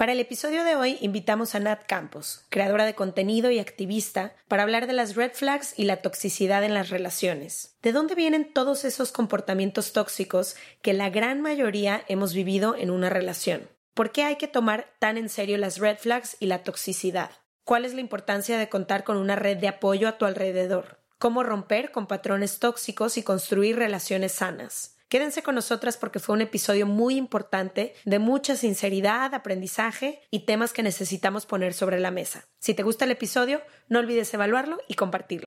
Para el episodio de hoy invitamos a Nat Campos, creadora de contenido y activista, para hablar de las red flags y la toxicidad en las relaciones. ¿De dónde vienen todos esos comportamientos tóxicos que la gran mayoría hemos vivido en una relación? ¿Por qué hay que tomar tan en serio las red flags y la toxicidad? ¿Cuál es la importancia de contar con una red de apoyo a tu alrededor? ¿Cómo romper con patrones tóxicos y construir relaciones sanas? Quédense con nosotras porque fue un episodio muy importante, de mucha sinceridad, aprendizaje y temas que necesitamos poner sobre la mesa. Si te gusta el episodio, no olvides evaluarlo y compartirlo.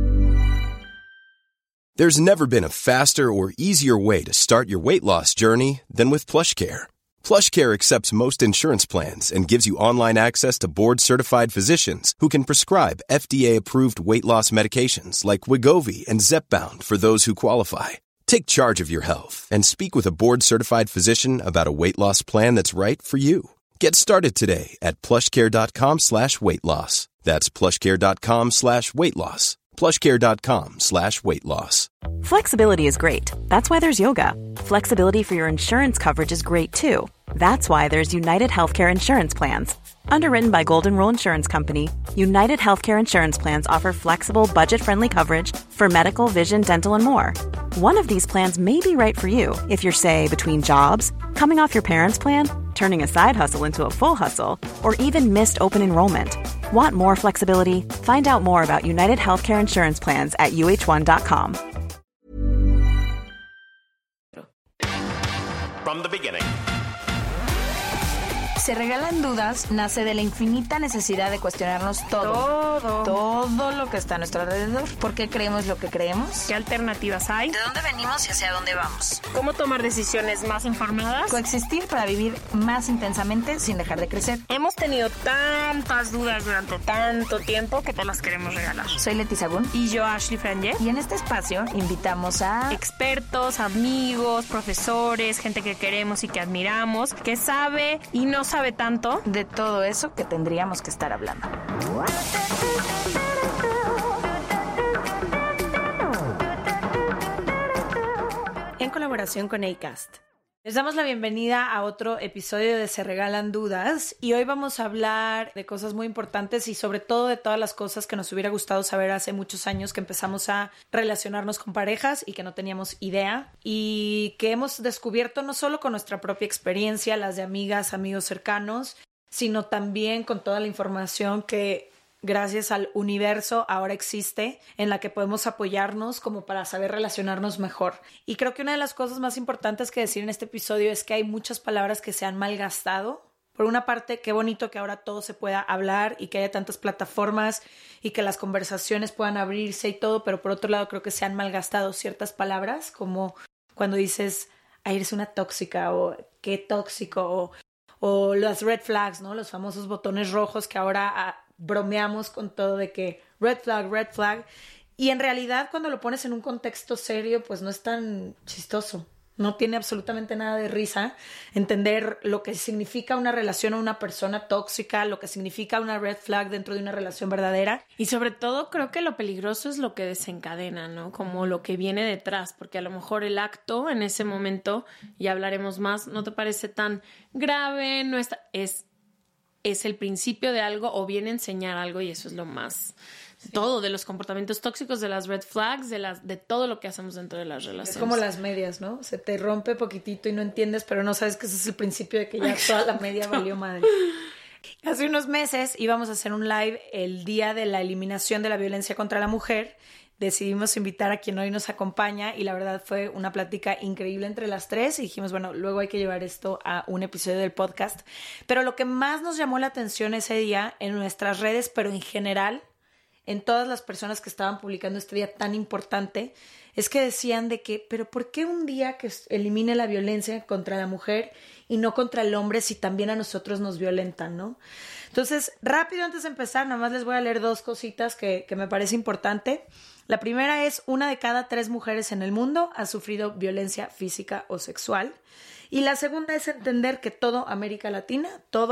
There's never been a faster or easier way to start your weight loss journey than with PlushCare. PlushCare accepts most insurance plans and gives you online access to board-certified physicians who can prescribe FDA-approved weight loss medications like Wegovy and Zepbound for those who qualify. Take charge of your health and speak with a board-certified physician about a weight loss plan that's right for you. Get started today at plushcare.com/weight loss. That's plushcare.com/weight loss. plushcare.com/weight loss. Flexibility is great. That's why there's yoga. Flexibility for your insurance coverage is great too. That's why there's United Healthcare Insurance Plans. Underwritten by Golden Rule Insurance Company, United Healthcare Insurance Plans offer flexible, budget-friendly coverage for medical, vision, dental, and more. One of these plans may be right for you if you're, say, between jobs, coming off your parents' plan, turning a side hustle into a full hustle, or even missed open enrollment. Want more flexibility? Find out more about United Healthcare Insurance Plans at uh1.com. From the beginning. Se regalan dudas nace de la infinita necesidad de cuestionarnos todo lo que está a nuestro alrededor. ¿Por qué creemos lo que creemos? ¿Qué alternativas hay? ¿De dónde venimos y hacia dónde vamos? ¿Cómo tomar decisiones más informadas? Coexistir para vivir más intensamente sin dejar de crecer. Hemos tenido tantas dudas durante tanto tiempo que te las queremos regalar. Soy Leti Sagún. Y yo, Ashley Franje. Y en este espacio invitamos a expertos, amigos, profesores, gente que queremos y que admiramos, que sabe y no sabe tanto de todo eso que tendríamos que estar hablando. En colaboración con Acast. Les damos la bienvenida a otro episodio de Se Regalan Dudas y hoy vamos a hablar de cosas muy importantes y sobre todo de todas las cosas que nos hubiera gustado saber hace muchos años que empezamos a relacionarnos con parejas y que no teníamos idea y que hemos descubierto no solo con nuestra propia experiencia, las de amigas, amigos cercanos, sino también con toda la información que gracias al universo ahora existe, en la que podemos apoyarnos como para saber relacionarnos mejor. Y creo que una de las cosas más importantes que decir en este episodio es que hay muchas palabras que se han malgastado. Por una parte, qué bonito que ahora todo se pueda hablar y que haya tantas plataformas y que las conversaciones puedan abrirse y todo, pero por otro lado creo que se han malgastado ciertas palabras, como cuando dices, ay, eres una tóxica, o qué tóxico, o las red flags, ¿no? Los famosos botones rojos que ahora bromeamos con todo de que red flag. Y en realidad cuando lo pones en un contexto serio, pues no es tan chistoso. No tiene absolutamente nada de risa entender lo que significa una relación o una persona tóxica, lo que significa una red flag dentro de una relación verdadera. Y sobre todo creo que lo peligroso es lo que desencadena, ¿no? Como lo que viene detrás, porque a lo mejor el acto en ese momento, y hablaremos más, no te parece tan grave, no está, es el principio de algo o viene a enseñar algo y eso es lo más... Sí. Todo, de los comportamientos tóxicos, de las red flags, de todo lo que hacemos dentro de las relaciones. Es como las medias, ¿no? Se te rompe poquitito y no entiendes, pero no sabes que ese es el principio de que ya toda la media valió madre. Hace unos meses íbamos a hacer un live el día de la eliminación de la violencia contra la mujer. Decidimos invitar a quien hoy nos acompaña y la verdad fue una plática increíble entre las tres y dijimos, bueno, luego hay que llevar esto a un episodio del podcast. Pero lo que más nos llamó la atención ese día en nuestras redes, pero en general, en todas las personas que estaban publicando este día tan importante, es que decían de que, pero ¿por qué un día que elimine la violencia contra la mujer y no contra el hombre si también a nosotros nos violentan, ¿no? Entonces, rápido antes de empezar, nada más les voy a leer dos cositas que me parece importante. La primera es, 1 de cada 3 mujeres en el mundo ha sufrido violencia física o sexual. Y la segunda es entender que toda América Latina,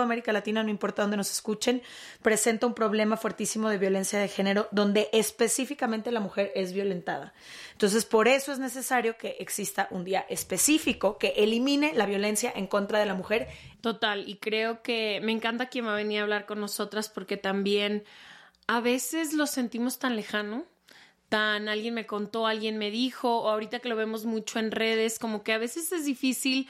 no importa dónde nos escuchen, presenta un problema fuertísimo de violencia de género donde específicamente la mujer es violentada. Entonces, por eso es necesario que exista un día específico que elimine la violencia en contra de la mujer. Total, y creo que me encanta quien va a venir a hablar con nosotras porque también a veces lo sentimos tan lejano, alguien me contó, alguien me dijo, o ahorita que lo vemos mucho en redes, como que a veces es difícil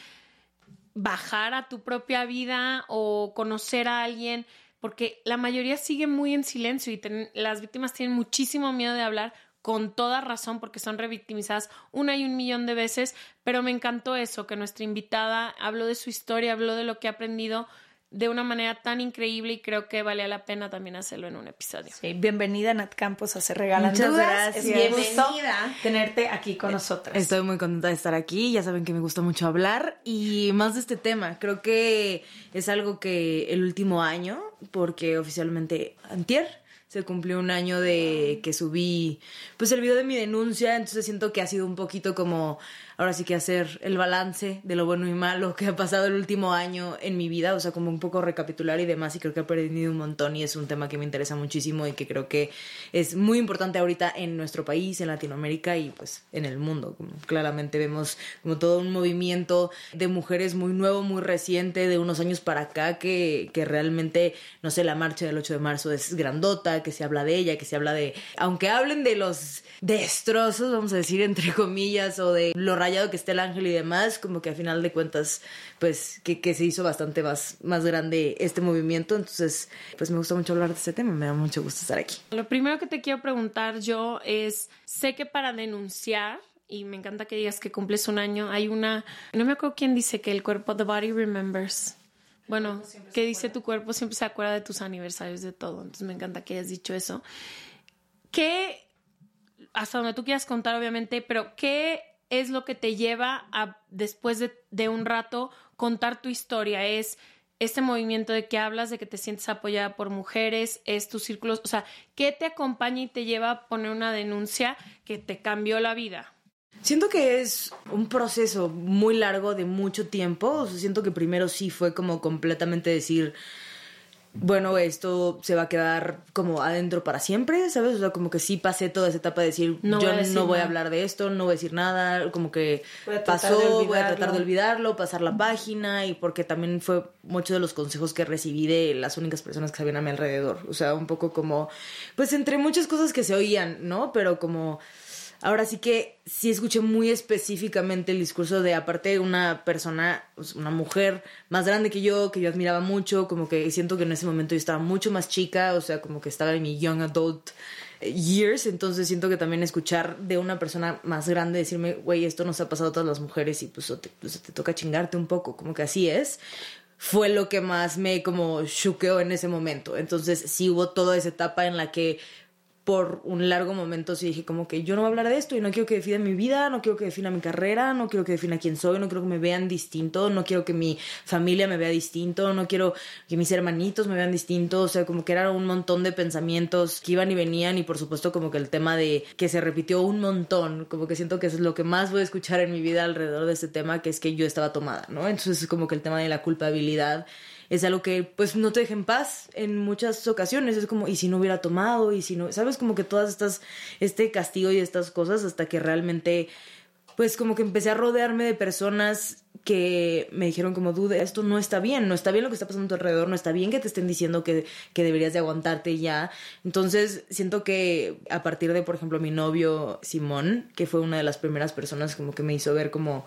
bajar a tu propia vida o conocer a alguien, porque la mayoría sigue muy en silencio y las víctimas tienen muchísimo miedo de hablar, con toda razón, porque son revictimizadas 1 y 1,000,000 de veces, pero me encantó eso, que nuestra invitada habló de su historia, habló de lo que ha aprendido de una manera tan increíble y creo que valía la pena también hacerlo en un episodio. Sí, bienvenida Nat Campos a Se Regalan Muchas Dudas. gracias. Es un gusto tenerte aquí con nosotras. Estoy muy contenta de estar aquí, ya saben que me gusta mucho hablar y más de este tema. Creo que es algo que el último año, porque oficialmente antier se cumplió 1 año de que subí pues el video de mi denuncia, entonces siento que ha sido un poquito como ahora sí que hacer el balance de lo bueno y malo que ha pasado el último año en mi vida, o sea, como un poco recapitular y demás, y creo que he aprendido un montón y es un tema que me interesa muchísimo y que creo que es muy importante ahorita en nuestro país, en Latinoamérica y pues en el mundo. Como claramente vemos como todo un movimiento de mujeres muy nuevo, muy reciente, de unos años para acá, que realmente, no sé, la marcha del 8 de marzo es grandota, que se habla de ella, que se habla de, aunque hablen de los destrozos, vamos a decir entre comillas, o de lo rayado que esté el ángel y demás, como que a final de cuentas pues que se hizo bastante más grande este movimiento. Entonces pues me gusta mucho hablar de este tema, me da mucho gusto estar aquí. Lo primero que te quiero preguntar yo es, sé que para denunciar, y me encanta que digas que cumples 1 año, hay una, no me acuerdo quién dice que el cuerpo, the body remembers. Bueno, que dice tu cuerpo siempre se acuerda de tus aniversarios, de todo. Entonces me encanta que hayas dicho eso. ¿Qué, hasta donde tú quieras contar obviamente, pero qué es lo que te lleva a, después de un rato, contar tu historia? ¿Es este movimiento de que hablas, de que te sientes apoyada por mujeres? ¿Es tus círculos? O sea, ¿qué te acompaña y te lleva a poner una denuncia que te cambió la vida? Siento que es un proceso muy largo de mucho tiempo. O sea, siento que primero sí fue como completamente decir, bueno, esto se va a quedar como adentro para siempre, ¿sabes? O sea, como que sí pasé toda esa etapa de decir, yo no voy a hablar de esto, no voy a decir nada, como que pasó, voy a tratar de olvidarlo, pasar la página, y porque también fue muchos de los consejos que recibí de las únicas personas que sabían a mi alrededor. O sea, un poco como, pues entre muchas cosas que se oían, ¿no? Pero como... Ahora sí que sí escuché muy específicamente el discurso de, aparte, una persona, una mujer más grande que yo admiraba mucho, como que siento que en ese momento yo estaba mucho más chica, o sea, como que estaba en mi young adult years, entonces siento que también escuchar de una persona más grande decirme, güey, esto nos ha pasado a todas las mujeres y pues te toca chingarte un poco, como que así es, fue lo que más me como choqueó en ese momento. Entonces sí hubo toda esa etapa en la que por un largo momento sí dije como que yo no voy a hablar de esto y no quiero que defina mi vida, no quiero que defina mi carrera, no quiero que defina quién soy, no quiero que me vean distinto, no quiero que mi familia me vea distinto, no quiero que mis hermanitos me vean distinto. O sea, como que era un montón de pensamientos que iban y venían, y por supuesto como que el tema de que se repitió un montón, como que siento que es lo que más voy a escuchar en mi vida alrededor de este tema, que es que yo estaba tomada, ¿no? Entonces es como que el tema de la culpabilidad es algo que pues no te deja en paz en muchas ocasiones. Es como, ¿y si no hubiera tomado? ¿Y si no? ¿Sabes? Como que todas estas, este castigo y estas cosas, hasta que realmente pues como que empecé a rodearme de personas que me dijeron como, dude, esto no está bien lo que está pasando a tu alrededor, no está bien que te estén diciendo que deberías de aguantarte ya. Entonces siento que a partir de, por ejemplo, mi novio Simón, que fue una de las primeras personas como que me hizo ver como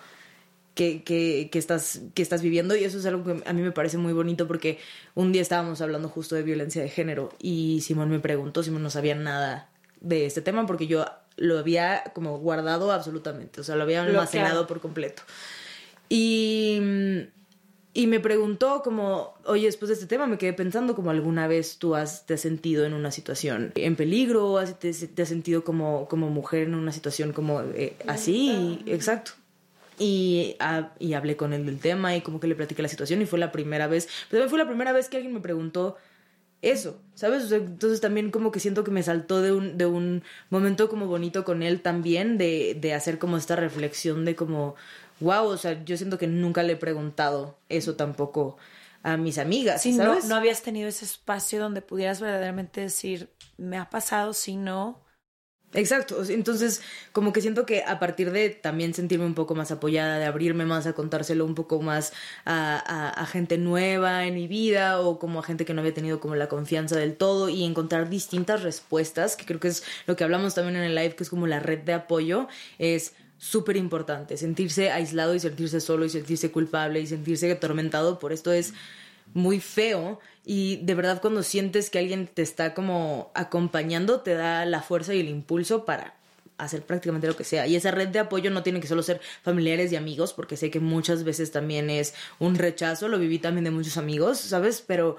que estás viviendo, y eso es algo que a mí me parece muy bonito, porque un día estábamos hablando justo de violencia de género y Simón me preguntó, Simón no sabía nada de este tema porque yo lo había como guardado absolutamente, o sea, lo había almacenado por completo, y me preguntó como, oye, después de este tema me quedé pensando como, ¿alguna vez tú te has sentido en una situación en peligro? ¿Te has sentido como mujer en una situación como así? Exacto. Y hablé con él del tema y como que le platiqué la situación, y fue la primera vez, pero también fue la primera vez que alguien me preguntó eso, ¿sabes? O sea, entonces también como que siento que me saltó de un momento como bonito con él también, de hacer como esta reflexión de como, wow, o sea, yo siento que nunca le he preguntado eso tampoco a mis amigas, Sí, ¿sabes? no habías tenido ese espacio donde pudieras verdaderamente decir, me ha pasado, si no... Exacto, entonces como que siento que a partir de también sentirme un poco más apoyada, de abrirme más a contárselo un poco más a gente nueva en mi vida o como a gente que no había tenido como la confianza del todo y encontrar distintas respuestas, que creo que es lo que hablamos también en el live, que es como la red de apoyo, es súper importante. Sentirse aislado y sentirse solo y sentirse culpable y sentirse atormentado por esto es muy feo, y de verdad cuando sientes que alguien te está como acompañando te da la fuerza y el impulso para hacer prácticamente lo que sea. Y esa red de apoyo no tiene que solo ser familiares y amigos, porque sé que muchas veces también es un rechazo, lo viví también de muchos amigos, ¿sabes? Pero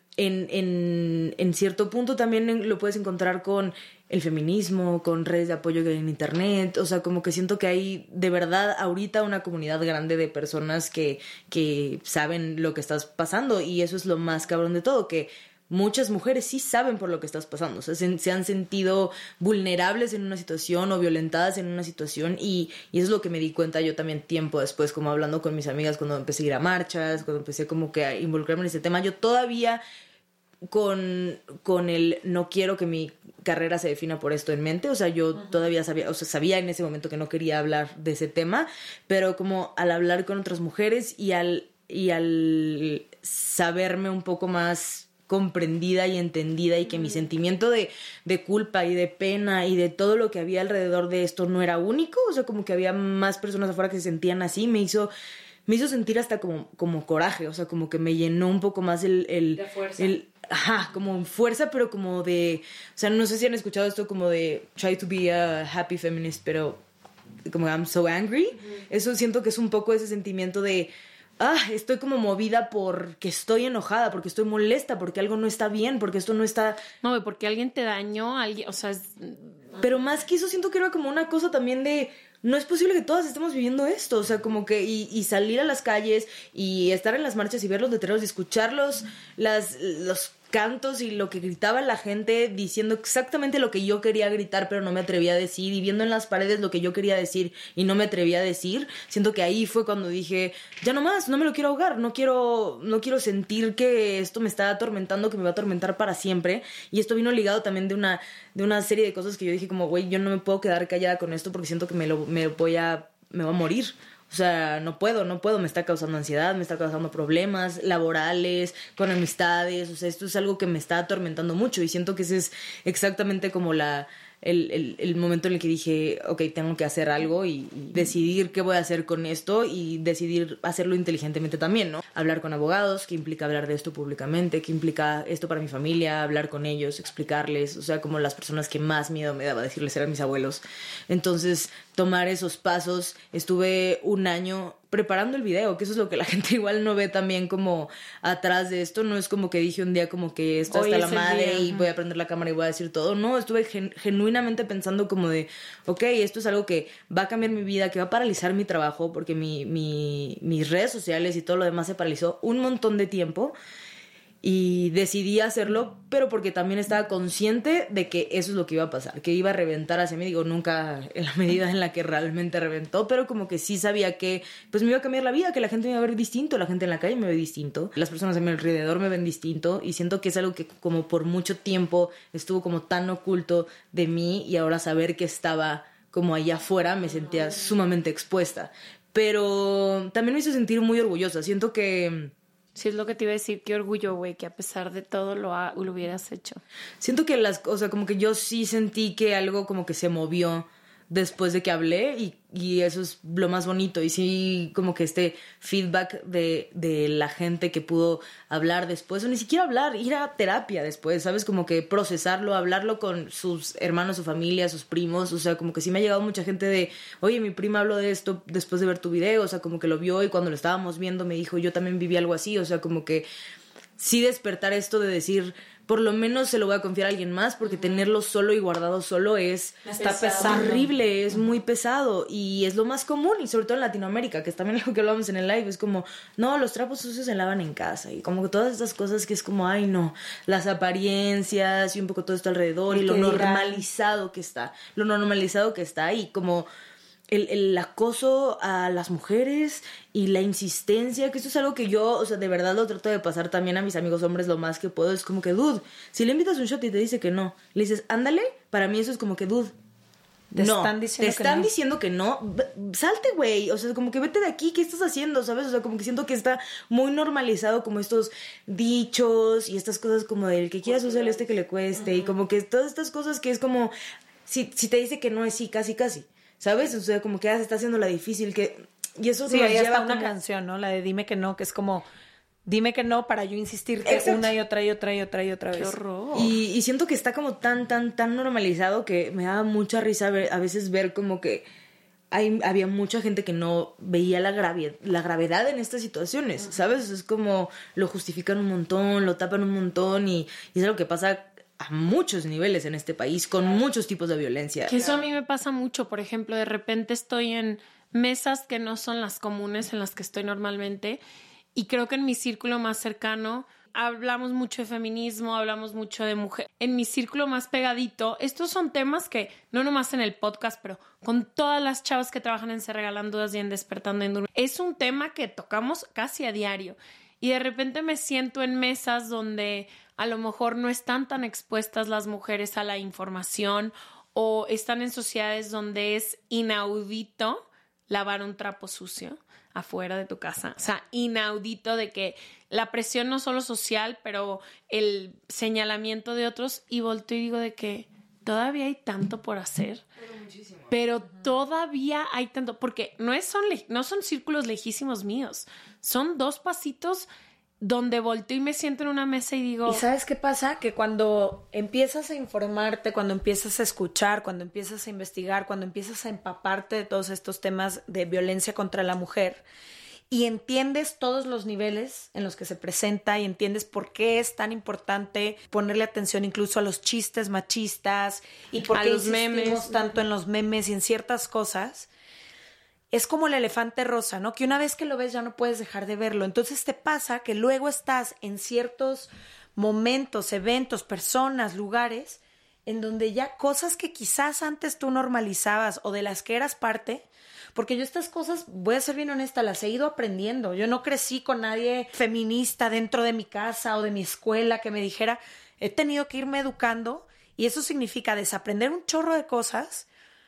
en cierto punto también lo puedes encontrar con el feminismo, con redes de apoyo que hay en internet, o sea, como que siento que hay de verdad ahorita una comunidad grande de personas que saben lo que estás pasando, y eso es lo más cabrón de todo, que muchas mujeres sí saben por lo que estás pasando, o sea, se han sentido vulnerables en una situación o violentadas en una situación, y eso es lo que me di cuenta yo también tiempo después, como hablando con mis amigas cuando empecé a ir a marchas, cuando empecé como que a involucrarme en este tema. Yo todavía con el no quiero que mi carrera se defina por esto en mente, o sea, yo todavía sabía en ese momento que no quería hablar de ese tema, pero como al hablar con otras mujeres y al saberme un poco más comprendida y entendida, y que mi sentimiento de culpa y de pena y de todo lo que había alrededor de esto no era único, o sea, como que había más personas afuera que se sentían así, me hizo sentir hasta como coraje, o sea, como que me llenó un poco más de fuerza. Como fuerza, pero como de, o sea, no sé si han escuchado esto como de try to be a happy feminist, pero como I'm so angry. Eso siento que es un poco ese sentimiento de estoy como movida porque estoy enojada, porque estoy molesta, porque algo no está bien, porque esto no está... No, porque alguien te dañó, alguien, o sea... Pero más que eso siento que era como una cosa también de... No es posible que todas estemos viviendo esto, o sea, como que y salir a las calles y estar en las marchas y ver los letreros y escuchar los cantos y lo que gritaba la gente diciendo exactamente lo que yo quería gritar pero no me atrevía a decir, y viendo en las paredes lo que yo quería decir y no me atrevía a decir. Siento que ahí fue cuando dije, ya no más, no me lo quiero ahogar, no quiero sentir que esto me está atormentando, que me va a atormentar para siempre. Y esto vino ligado también de una serie de cosas que yo dije como, güey, yo no me puedo quedar callada con esto porque siento que me va a morir. O sea, no puedo, me está causando ansiedad, me está causando problemas laborales, con amistades, o sea, esto es algo que me está atormentando mucho, y siento que ese es exactamente como el momento en el que dije, ok, tengo que hacer algo y decidir qué voy a hacer con esto, y decidir hacerlo inteligentemente también, ¿no? Hablar con abogados, qué implica hablar de esto públicamente, qué implica esto para mi familia, hablar con ellos, explicarles, o sea, como las personas que más miedo me daba decirles eran mis abuelos. Entonces, tomar esos pasos, estuve un año preparando el video, que eso es lo que la gente igual no ve también como atrás de esto. No es como que dije un día como que esto hasta la madre y voy a prender la cámara y voy a decir todo. No, estuve genuinamente pensando como de, ok, esto es algo que va a cambiar mi vida, que va a paralizar mi trabajo, porque mis redes sociales y todo lo demás se paralizó un montón de tiempo. Y decidí hacerlo, pero porque también estaba consciente de que eso es lo que iba a pasar, que iba a reventar hacia mí. Digo, nunca en la medida en la que realmente reventó, pero como que sí sabía que pues me iba a cambiar la vida, que la gente me iba a ver distinto, la gente en la calle me ve distinto, las personas a mi alrededor me ven distinto, y siento que es algo que como por mucho tiempo estuvo como tan oculto de mí, y ahora saber que estaba como allá afuera me sentía sumamente expuesta. Pero también me hizo sentir muy orgullosa. Siento que... Sí, es lo que te iba a decir, qué orgullo, güey, que a pesar de todo lo hubieras hecho. Siento que o sea, como que yo sí sentí que algo como que se movió después de que hablé, y eso es lo más bonito. Y sí, como que este feedback de la gente que pudo hablar después, o ni siquiera hablar, ir a terapia después, ¿sabes? Como que procesarlo, hablarlo con sus hermanos, su familia, sus primos. O sea, como que sí me ha llegado mucha gente de, oye, mi prima habló de esto después de ver tu video, o sea, como que lo vio y cuando lo estábamos viendo me dijo, yo también viví algo así. O sea, como que sí despertar esto de decir, por lo menos se lo voy a confiar a alguien más, porque tenerlo solo y guardado solo está pesado. Horrible, es muy pesado, y es lo más común, y sobre todo en Latinoamérica, que es también algo que hablamos en el live, es como, no, los trapos sucios se lavan en casa, y como que todas estas cosas que es como, ay no, las apariencias y un poco todo esto alrededor, y lo normalizado que está, y como el acoso a las mujeres y la insistencia, que eso es algo que yo, o sea, de verdad lo trato de pasar también a mis amigos hombres lo más que puedo. Es como que, dude, si le invitas un shot y te dice que no, le dices, ándale, para mí eso es como que, dude, Te están diciendo que no. Salte, güey. O sea, como que vete de aquí. ¿Qué estás haciendo? ¿Sabes? O sea, como que siento que está muy normalizado como estos dichos y estas cosas como del que quieras usar este que le cueste. Y como que todas estas cosas que es como... Si te dice que no es sí, casi, casi. ¿Sabes? O sea, como que ya se está haciendo la difícil. Y eso sí, nos ahí lleva está una como... canción, ¿no? La de Dime que no, que es como... Dime que no para yo insistirte. Exacto. Una y otra y otra y otra y otra vez. ¡Qué horror! Y siento que está como tan normalizado que me daba mucha risa a veces ver como que había mucha gente que no veía la gravedad en estas situaciones, ¿sabes? Es como lo justifican un montón, lo tapan un montón y es algo que pasa a muchos niveles en este país con muchos tipos de violencia. Que eso a mí me pasa mucho. Por ejemplo, de repente estoy en mesas que no son las comunes en las que estoy normalmente. Y creo que en mi círculo más cercano hablamos mucho de feminismo, hablamos mucho de mujer. En mi círculo más pegadito, estos son temas que, no nomás en el podcast, pero con todas las chavas que trabajan en Se Regalan Dudas y en Despertando en Durmiendo, es un tema que tocamos casi a diario. Y de repente me siento en mesas donde a lo mejor no están tan expuestas las mujeres a la información o están en sociedades donde es inaudito lavar un trapo sucio afuera de tu casa. O sea, inaudito de que la presión no solo social, pero el señalamiento de otros, y volteo y digo de que todavía hay tanto por hacer. Pero todavía hay tanto, porque no son círculos lejísimos míos, son 2 pasitos donde volteo y me siento en una mesa y digo... ¿Y sabes qué pasa? Que cuando empiezas a informarte, cuando empiezas a escuchar, cuando empiezas a investigar, cuando empiezas a empaparte de todos estos temas de violencia contra la mujer y entiendes todos los niveles en los que se presenta y entiendes por qué es tan importante ponerle atención incluso a los chistes machistas y por qué los insistimos memes tanto en los memes y en ciertas cosas... Es como el elefante rosa, ¿no? Que una vez que lo ves ya no puedes dejar de verlo. Entonces te pasa que luego estás en ciertos momentos, eventos, personas, lugares, en donde ya cosas que quizás antes tú normalizabas o de las que eras parte, porque yo estas cosas, voy a ser bien honesta, las he ido aprendiendo. Yo no crecí con nadie feminista dentro de mi casa o de mi escuela que me dijera, he tenido que irme educando y eso significa desaprender un chorro de cosas.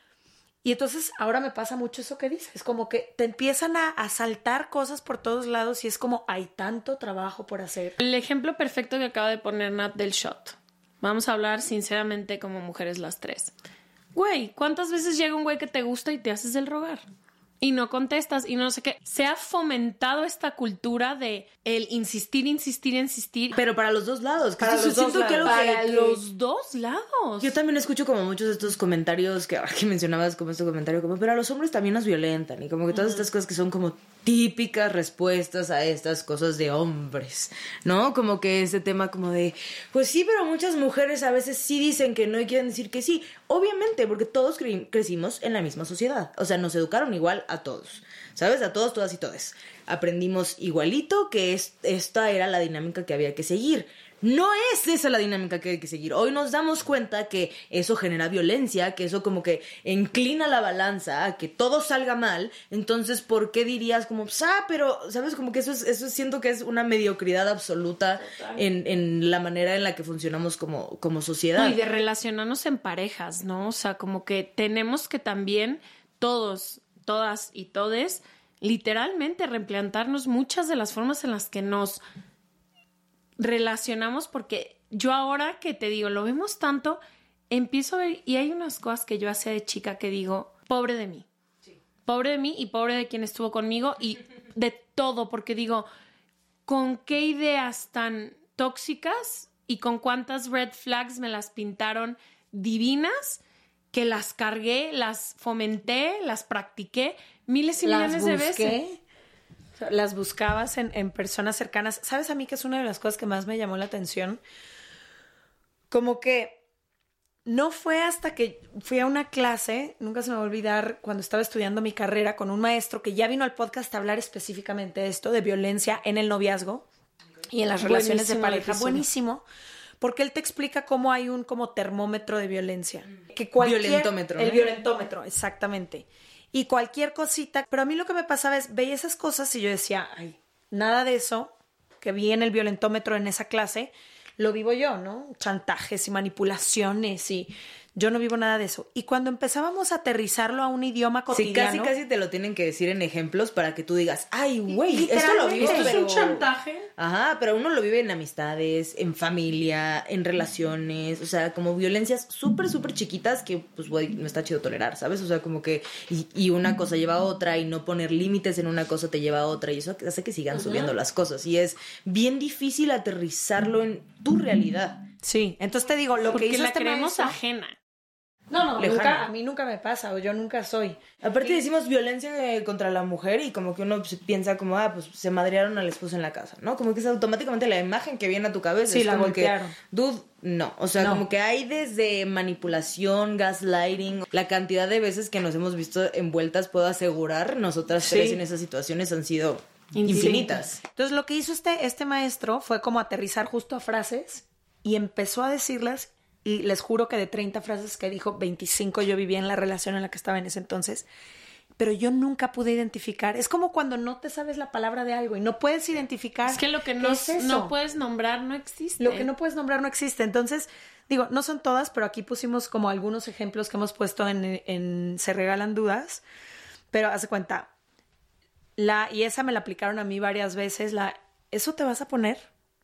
Y entonces ahora me pasa mucho eso que dices, como que te empiezan a saltar cosas por todos lados y es como hay tanto trabajo por hacer. El ejemplo perfecto que acaba de poner Nat del shot. Vamos a hablar sinceramente como mujeres las 3. Güey, ¿cuántas veces llega un güey que te gusta y te haces el rogar? Y no contestas y no sé qué. Se ha fomentado esta cultura de el insistir. Pero para los 2 lados. Para los dos lados. Para los 2 lados. Yo también escucho como muchos de estos comentarios que ahora que mencionabas como este comentario, como, pero a los hombres también nos violentan. Y como que todas estas cosas que son como típicas respuestas a estas cosas de hombres, ¿no? Como que ese tema como de, pues sí, pero muchas mujeres a veces sí dicen que no y quieren decir que sí. Obviamente, porque todos crecimos en la misma sociedad. O sea, nos educaron igual a todos, ¿sabes? A todos, todas y todes. Aprendimos igualito que esta era la dinámica que había que seguir. No es esa la dinámica que hay que seguir. Hoy nos damos cuenta que eso genera violencia, que eso como que inclina la balanza a que todo salga mal. Entonces, ¿por qué dirías como, pero, ¿sabes? Como que eso siento que es una mediocridad absoluta en la manera en la que funcionamos como sociedad. No, y de relacionarnos en parejas, ¿no? O sea, como que tenemos que también todos, todas y todes, literalmente replantarnos muchas de las formas en las que nos relacionamos, porque yo ahora que te digo, lo vemos tanto, empiezo a ver, y hay unas cosas que yo hacía de chica que digo, pobre de mí. Sí. Pobre de mí y pobre de quien estuvo conmigo y de todo, porque digo, ¿con qué ideas tan tóxicas y con cuántas red flags me las pintaron divinas que las cargué, las fomenté, las practiqué miles y millones de veces? Las buscabas en personas cercanas. ¿Sabes a mí que es una de las cosas que más me llamó la atención? Como que no fue hasta que fui a una clase, nunca se me va a olvidar, cuando estaba estudiando mi carrera con un maestro que ya vino al podcast a hablar específicamente de esto, de violencia en el noviazgo y en las relaciones de pareja. Buenísimo. Porque él te explica cómo hay un como termómetro de violencia. Violentómetro. El violentómetro, exactamente. y cualquier cosita. Pero a mí lo que me pasaba es, veía esas cosas y yo decía, ay, nada de eso que vi en el violentómetro en esa clase, lo vivo yo, ¿no? Chantajes y manipulaciones y yo no vivo nada de eso. Y cuando empezábamos a aterrizarlo a un idioma cotidiano... Sí, casi te lo tienen que decir en ejemplos para que tú digas, ay, güey, esto lo vivo, ¿Esto pero... es un chantaje? Ajá, pero uno lo vive en amistades, en familia, en relaciones, o sea, como violencias súper, súper chiquitas que, pues, güey, no está chido tolerar, ¿sabes? O sea, como que... Y una cosa lleva a otra y no poner límites en una cosa te lleva a otra y eso hace que sigan subiendo las cosas. Y es bien difícil aterrizarlo en tu realidad. Sí, entonces te digo, lo Porque que hizo la este creemos maestro... ajena. No, lejana. a mí nunca me pasa, o yo nunca soy. Aparte decimos violencia contra la mujer y como que uno piensa como, pues se madrearon al esposo en la casa, ¿no? Como que es automáticamente la imagen que viene a tu cabeza. Sí, es la como golpearon. que, dude, no. O sea, como que hay desde manipulación, gaslighting, la cantidad de veces que nos hemos visto envueltas, puedo asegurar, nosotras tres en esas situaciones han sido infinitas. Entonces lo que hizo este maestro fue como aterrizar justo a frases y empezó a decirlas. Y les juro que de 30 frases que dijo, 25 yo vivía en la relación en la que estaba en ese entonces. Pero yo nunca pude identificar. Es como cuando no te sabes la palabra de algo y no puedes identificar. Es que lo que no puedes nombrar no existe. Lo que no puedes nombrar no existe. Entonces, digo, no son todas, pero aquí pusimos como algunos ejemplos que hemos puesto en Se Regalan Dudas. Pero hace cuenta, y esa me la aplicaron a mí varias veces, ¿eso te vas a poner?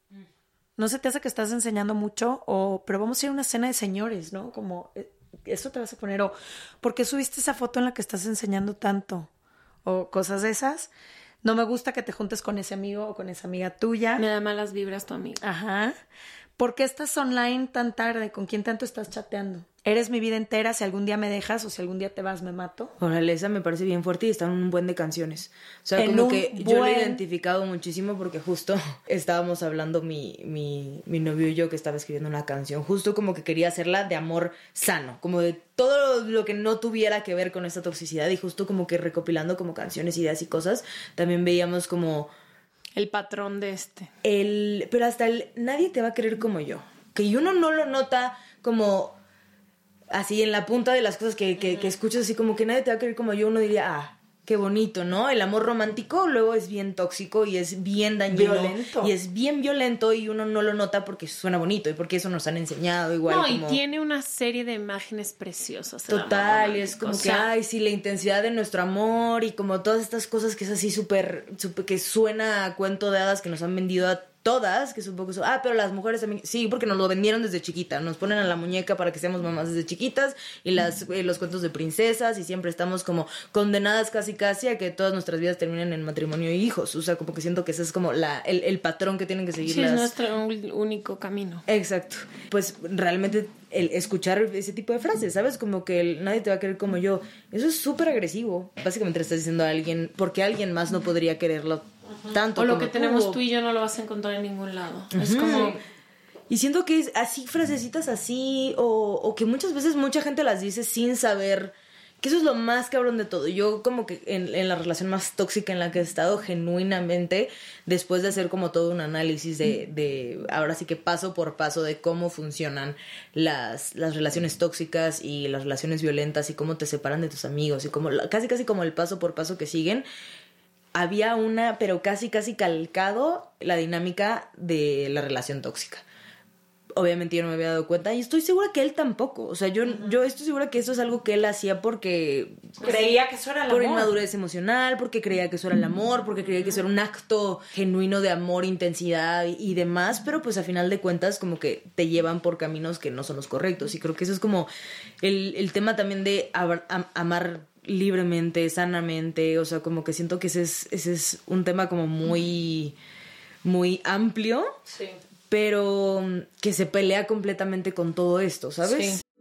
¿No se te hace que estás enseñando mucho? Pero vamos a ir a una cena de señores, ¿no? Como, ¿eso te vas a poner? O, ¿por qué subiste esa foto en la que estás enseñando tanto? O cosas de esas. No me gusta que te juntes con ese amigo o con esa amiga tuya. Me da malas vibras tu amiga. Ajá. ¿Por qué estás online tan tarde? ¿Con quién tanto estás chateando? Eres mi vida entera, si algún día me dejas o si algún día te vas, me mato. Órale, esa me parece bien fuerte y está en un buen de canciones. O sea, como que yo lo he identificado muchísimo porque justo estábamos hablando mi novio y yo que estaba escribiendo una canción. Justo como que quería hacerla de amor sano, como de todo lo que no tuviera que ver con esta toxicidad y justo como que recopilando como canciones, ideas y cosas, también veíamos como... El patrón de Pero hasta nadie te va a querer como yo. Que uno no lo nota como... así en la punta de las cosas que escuchas, así como que nadie te va a querer como yo, uno diría, qué bonito, ¿no? El amor romántico luego es bien tóxico y es bien dañino. Violento. Y es bien violento y uno no lo nota porque suena bonito y porque eso nos han enseñado igual. No, como... y tiene una serie de imágenes preciosas. Total, y es como que, sí, la intensidad de nuestro amor y como todas estas cosas que es así súper, que suena a cuento de hadas que nos han vendido a todas, que supongo que son... pero las mujeres también... Sí, porque nos lo vendieron desde chiquita. Nos ponen a la muñeca para que seamos mamás desde chiquitas y los cuentos de princesas y siempre estamos como condenadas casi a que todas nuestras vidas terminen en matrimonio y hijos. O sea, como que siento que ese es como el patrón que tienen que seguir. Sí, es nuestro único camino. Exacto. Pues realmente el escuchar ese tipo de frases, ¿sabes? Como que nadie te va a querer como yo. Eso es súper agresivo. Básicamente le estás diciendo a alguien, porque alguien más no podría quererlo tanto. O lo como que tenemos tú y yo no lo vas a encontrar en ningún lado. Es como... Y siento que es así, frasecitas así, o que muchas veces mucha gente las dice sin saber, que eso es lo más cabrón de todo. Yo como que en la relación más tóxica en la que he estado, genuinamente, después de hacer como todo un análisis de ahora sí que paso por paso de cómo funcionan las relaciones tóxicas y las relaciones violentas y cómo te separan de tus amigos y como casi como el paso por paso que siguen, había pero casi calcado la dinámica de la relación tóxica. Obviamente yo no me había dado cuenta y estoy segura que él tampoco. O sea, yo estoy segura que eso es algo que él hacía porque... creía que eso era el amor. Por inmadurez emocional, porque creía que eso era el amor, porque creía que eso era un acto genuino de amor, intensidad y demás. Pero pues a final de cuentas como que te llevan por caminos que no son los correctos. Y creo que eso es como el tema también de amar libremente, sanamente. O sea, como que siento que ese es un tema como muy, muy amplio. Sí. Pero que se pelea completamente con todo esto, ¿sabes? Sí.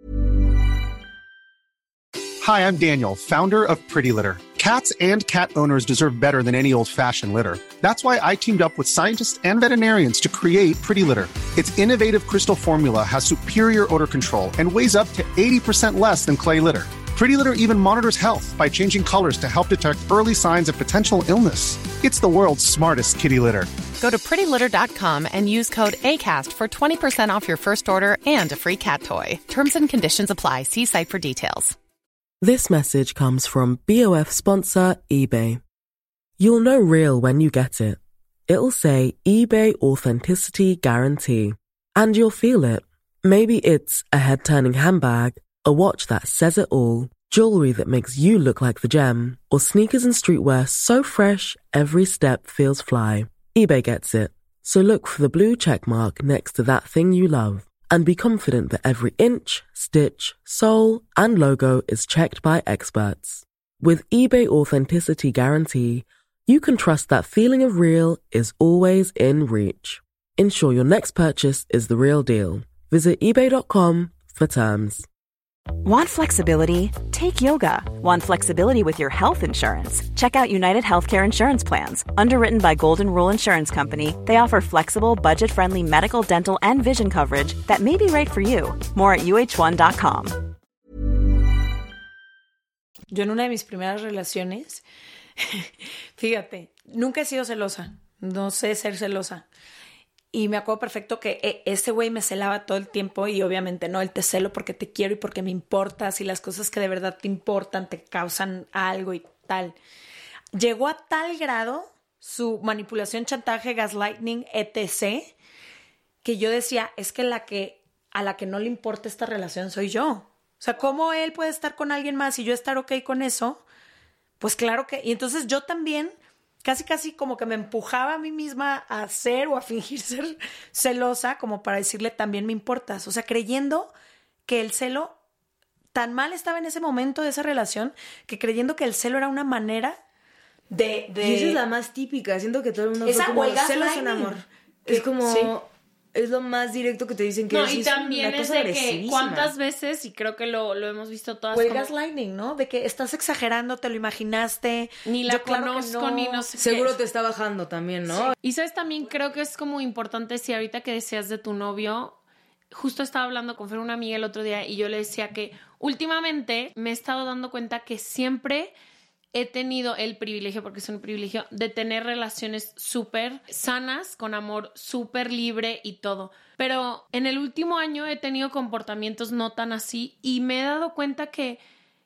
Hi, I'm Daniel, founder of Pretty Litter. Cats and cat owners deserve better than any old-fashioned litter. That's why I teamed up with scientists and veterinarians to create Pretty Litter. Its innovative crystal formula has superior odor control and weighs up to 80% less than clay litter. Pretty Litter even monitors health by changing colors to help detect early signs of potential illness. It's the world's smartest kitty litter. Go to prettylitter.com and use code ACAST for 20% off your first order and a free cat toy. Terms and conditions apply. See site for details. This message comes from BOF sponsor eBay. You'll know real when you get it. It'll say eBay Authenticity Guarantee. And you'll feel it. Maybe it's a head-turning handbag, a watch that says it all, jewelry that makes you look like the gem, or sneakers and streetwear so fresh every step feels fly. eBay gets it. So look for the blue check mark next to that thing you love. And be confident that every inch, stitch, sole, and logo is checked by experts. With eBay Authenticity Guarantee, you can trust that feeling of real is always in reach. Ensure your next purchase is the real deal. Visit eBay.com for terms. Want flexibility? Take yoga. Want flexibility with your health insurance? Check out United Healthcare Insurance Plans. Underwritten by Golden Rule Insurance Company, they offer flexible, budget-friendly medical, dental, and vision coverage that may be right for you. More at uh1.com. Yo en una de mis primeras relaciones, fíjate, nunca he sido celosa. No sé ser celosa. Y me acuerdo perfecto que ese güey me celaba todo el tiempo y obviamente no, él te celo porque te quiero y porque me importas y las cosas que de verdad te importan te causan algo y tal. Llegó a tal grado su manipulación, chantaje, gaslighting, etc., que yo decía, es que a la que no le importa esta relación soy yo. O sea, ¿cómo él puede estar con alguien más y yo estar ok con eso? Pues claro que... Y entonces yo también... Casi como que me empujaba a mí misma a ser o a fingir ser celosa como para decirle también me importas. O sea, creyendo que el celo tan mal estaba en ese momento de esa relación que creyendo que el celo era una manera de... Y esa es la más típica. Siento que todo el mundo fue como celos en amor. Es como... Sí. Es lo más directo que te dicen que no, y también es de que cuántas veces, y creo que lo hemos visto todas. O el gaslighting, ¿no? De que estás exagerando, te lo imaginaste. Ni la conozco, no. Ni no sé seguro qué. Te está bajando también, ¿no? Sí. Y sabes, también creo que es como importante, si ahorita que decías de tu novio, justo estaba hablando con Fer, una amiga el otro día, y yo le decía que últimamente me he estado dando cuenta que siempre he tenido el privilegio, porque es un privilegio, de tener relaciones súper sanas, con amor súper libre y todo. Pero en el último año he tenido comportamientos no tan así y me he dado cuenta que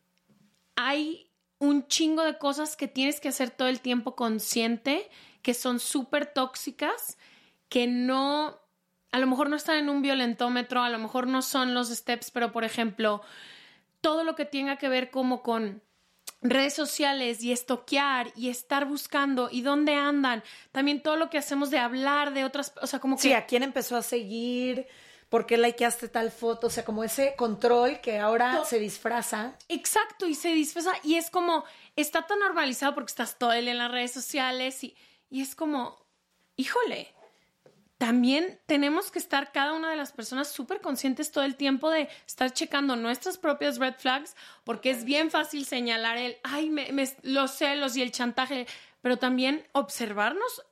hay un chingo de cosas que tienes que hacer todo el tiempo consciente, que son súper tóxicas, que no... A lo mejor no están en un violentómetro, a lo mejor no son los steps, pero por ejemplo, todo lo que tenga que ver como con redes sociales y estoquear y estar buscando y dónde andan. También todo lo que hacemos de hablar de otras... O sea, como que... Sí, ¿a quién empezó a seguir? ¿Por qué likeaste tal foto? O sea, como ese control que ahora se disfraza. Exacto, y se disfraza. Y es como... Está tan normalizado porque estás todo el día en las redes sociales y es como... Híjole... También tenemos que estar cada una de las personas súper conscientes todo el tiempo de estar checando nuestras propias red flags, porque es bien fácil señalar el, los celos y el chantaje, pero también observarnos,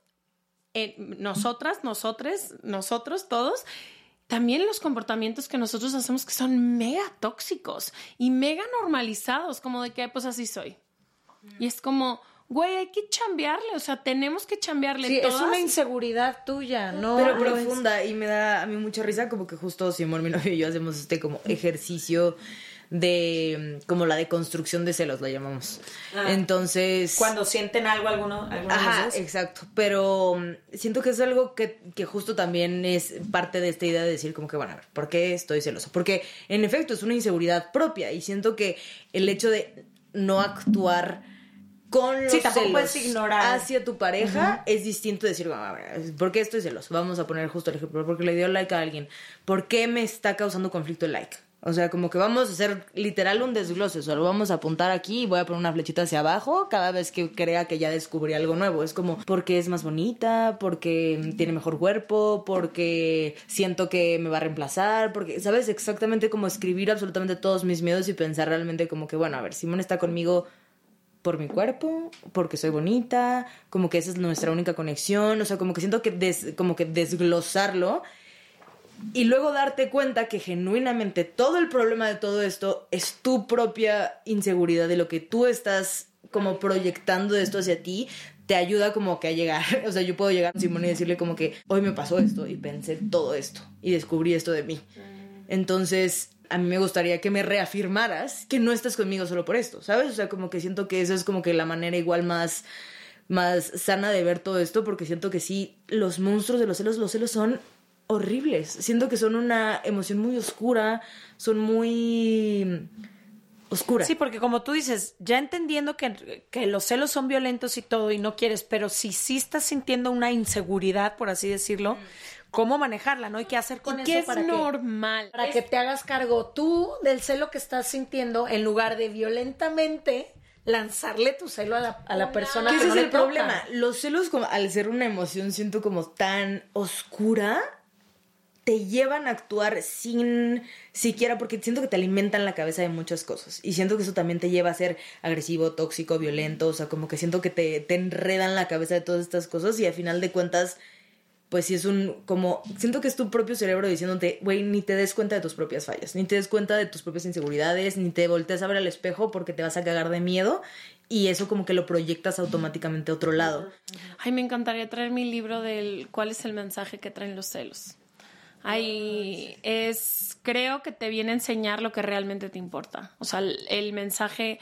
nosotros todos, también los comportamientos que nosotros hacemos que son mega tóxicos y mega normalizados, como de que pues así soy. Y es como... Güey, hay que chambearle, o sea, tenemos que chambearle. Sí, todas. Es una inseguridad tuya, ¿no? Pero profunda, y me da a mí mucha risa como que justo Simón, mi novio y yo hacemos como ejercicio de como la deconstrucción de celos, la llamamos. Entonces... Cuando sienten algo algunos Ajá, veces. Exacto, pero siento que es algo que justo también es parte de esta idea de decir como que, bueno, a ver, ¿por qué estoy celoso? Porque en efecto es una inseguridad propia y siento que el hecho de no actuar... con los celos ignorar hacia tu pareja es distinto decir, ¿por qué estoy celoso? Vamos a poner justo el ejemplo, porque le dio like a alguien. ¿Por qué me está causando conflicto el like? O sea, como que vamos a hacer literal un desglose, o sea, lo vamos a apuntar aquí y voy a poner una flechita hacia abajo cada vez que crea que ya descubrí algo nuevo. Es como, porque es más bonita, porque tiene mejor cuerpo, porque siento que me va a reemplazar, porque, ¿sabes? Exactamente como escribir absolutamente todos mis miedos y pensar realmente como que, bueno, a ver, Simón está conmigo... por mi cuerpo, porque soy bonita, como que esa es nuestra única conexión, o sea, como que siento que como que desglosarlo y luego darte cuenta que genuinamente todo el problema de todo esto es tu propia inseguridad de lo que tú estás como proyectando de esto hacia ti, te ayuda como que a llegar, o sea, yo puedo llegar a Simón y decirle como que hoy me pasó esto y pensé todo esto y descubrí esto de mí. Entonces... a mí me gustaría que me reafirmaras que no estás conmigo solo por esto, ¿sabes? O sea, como que siento que esa es como que la manera igual más sana de ver todo esto, porque siento que sí, los monstruos de los celos son horribles. Siento que son una emoción muy oscura, son muy oscura. Sí, porque como tú dices, ya entendiendo que los celos son violentos y todo y no quieres, pero si estás sintiendo una inseguridad, por así decirlo, ¿cómo manejarla, no? ¿Y qué hacer con y eso? que es para normal. Para que te hagas cargo tú del celo que estás sintiendo en lugar de violentamente lanzarle tu celo a la persona que ese no es le el problema. toca. Los celos, como, al ser una emoción, siento como tan oscura, te llevan a actuar sin siquiera, porque siento que te alimentan la cabeza de muchas cosas. Y siento que eso también te lleva a ser agresivo, tóxico, violento. O sea, como que siento que te enredan la cabeza de todas estas cosas y al final de cuentas, pues sí es siento que es tu propio cerebro diciéndote, güey, ni te des cuenta de tus propias fallas, ni te des cuenta de tus propias inseguridades, ni te voltees a ver al espejo porque te vas a cagar de miedo y eso como que lo proyectas automáticamente a otro lado. Ay, me encantaría traer mi libro del ¿cuál es el mensaje que traen los celos? Ahí creo que te viene a enseñar lo que realmente te importa. O sea, el mensaje...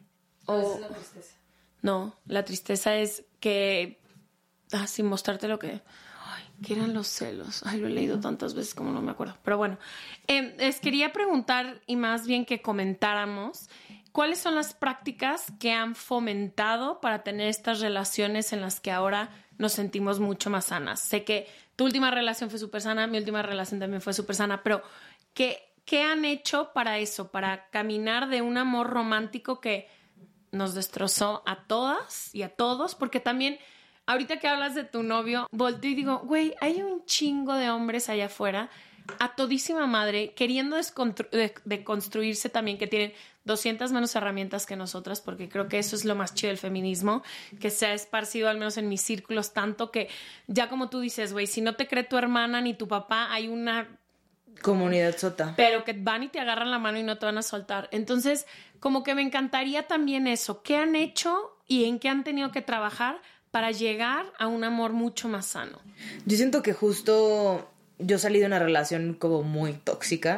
Es la tristeza. No, la tristeza es que... sin mostrarte lo que... ¿Qué eran los celos? Ay, lo he leído tantas veces como no me acuerdo. Pero bueno, les quería preguntar y más bien que comentáramos cuáles son las prácticas que han fomentado para tener estas relaciones en las que ahora nos sentimos mucho más sanas. Sé que tu última relación fue súper sana, mi última relación también fue súper sana, pero ¿qué han hecho para eso? Para caminar de un amor romántico que nos destrozó a todas y a todos, porque también... Ahorita que hablas de tu novio, volteo y digo, güey, hay un chingo de hombres allá afuera, a todísima madre, queriendo deconstruirse también, que tienen 200 menos herramientas que nosotras, porque creo que eso es lo más chido del feminismo, que se ha esparcido, al menos en mis círculos, tanto que ya como tú dices, güey, si no te cree tu hermana ni tu papá, hay una... comunidad sota. Pero que van y te agarran la mano y no te van a soltar. Entonces, como que me encantaría también eso. ¿Qué han hecho y en qué han tenido que trabajar para llegar a un amor mucho más sano? Yo siento que justo yo salí de una relación como muy tóxica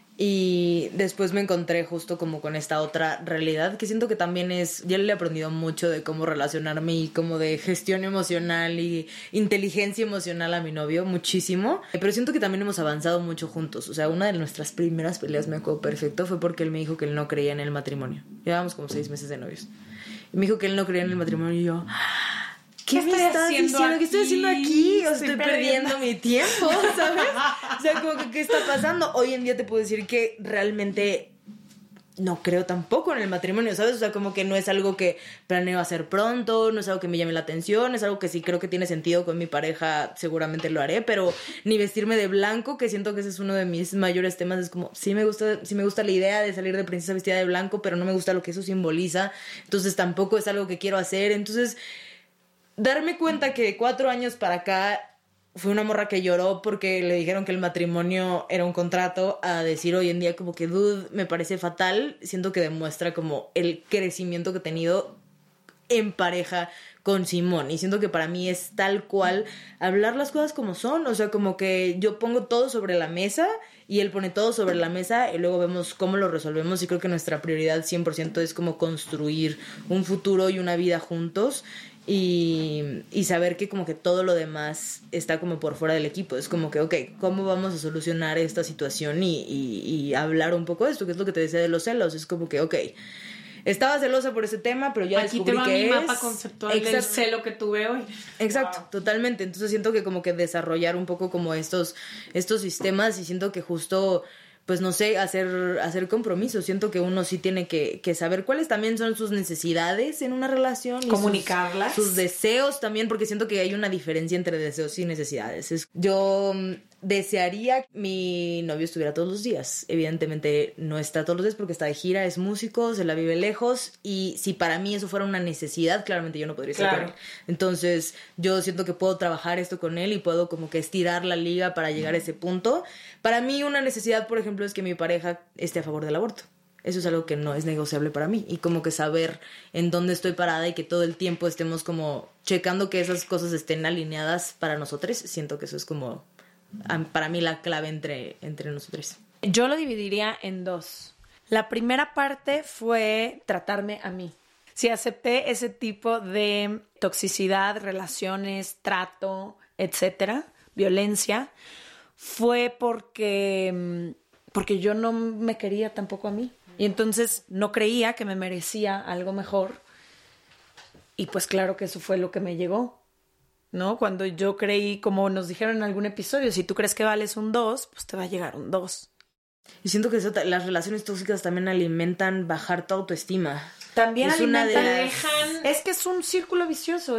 y después me encontré justo como con esta otra realidad que siento que también ya le he aprendido mucho de cómo relacionarme y como de gestión emocional y inteligencia emocional a mi novio, muchísimo. Pero siento que también hemos avanzado mucho juntos. O sea, una de nuestras primeras peleas, me acuerdo perfecto, fue porque él me dijo que él no creía en el matrimonio. Llevábamos como 6 meses de novios. Y me dijo que él no creía en el matrimonio y yo... ¿Qué me estás diciendo? ¿Qué estoy haciendo aquí? O estoy perdiendo mi tiempo, ¿sabes? O sea, como que ¿qué está pasando? Hoy en día te puedo decir que realmente no creo tampoco en el matrimonio, ¿sabes? O sea, como que no es algo que planeo hacer pronto, no es algo que me llame la atención, es algo que sí creo que tiene sentido con mi pareja, seguramente lo haré, pero ni vestirme de blanco, que siento que ese es uno de mis mayores temas, es como, sí me gusta la idea de salir de princesa vestida de blanco, pero no me gusta lo que eso simboliza, entonces tampoco es algo que quiero hacer, entonces... darme cuenta que de 4 años para acá fue una morra que lloró porque le dijeron que el matrimonio era un contrato, a decir hoy en día como que, dude, me parece fatal. Siento que demuestra como el crecimiento que he tenido en pareja con Simón. Y siento que para mí es tal cual hablar las cosas como son. O sea, como que yo pongo todo sobre la mesa y él pone todo sobre la mesa y luego vemos cómo lo resolvemos. Y creo que nuestra prioridad 100% es como construir un futuro y una vida juntos. Y saber que como que todo lo demás está como por fuera del equipo. Es como que, ok, ¿cómo vamos a solucionar esta situación? Y hablar un poco de esto, que es lo que te decía de los celos. Es como que, ok, estaba celosa por ese tema, pero ya descubrí que mi es... mapa conceptual del celo que tuve hoy. Exacto, totalmente. Entonces siento que como que desarrollar un poco como estos sistemas y siento que justo... pues no sé, hacer compromisos. Siento que uno sí tiene que saber cuáles también son sus necesidades en una relación. Y comunicarlas. Sus deseos también, porque siento que hay una diferencia entre deseos y necesidades. Yo desearía que mi novio estuviera todos los días. Evidentemente no está todos los días porque está de gira, es músico, se la vive lejos. Y si para mí eso fuera una necesidad, claramente yo no podría estar con él. Entonces yo siento que puedo trabajar esto con él y puedo como que estirar la liga para llegar a ese punto. Para mí una necesidad, por ejemplo, es que mi pareja esté a favor del aborto. Eso es algo que no es negociable para mí. Y como que saber en dónde estoy parada y que todo el tiempo estemos como checando que esas cosas estén alineadas para nosotros. Siento que eso es como, para mí, la clave entre nosotros. Yo lo dividiría en 2. La primera parte fue tratarme a mí. Si acepté ese tipo de toxicidad, relaciones, trato, etcétera, violencia, fue porque yo no me quería tampoco a mí. Y entonces no creía que me merecía algo mejor. Y pues claro que eso fue lo que me llegó, ¿no? Cuando yo creí, como nos dijeron en algún episodio, si tú crees que vales un 2, pues te va a llegar un 2. Y siento que las relaciones tóxicas también alimentan bajar tu autoestima. También es una de alimentan. Es que es un círculo vicioso,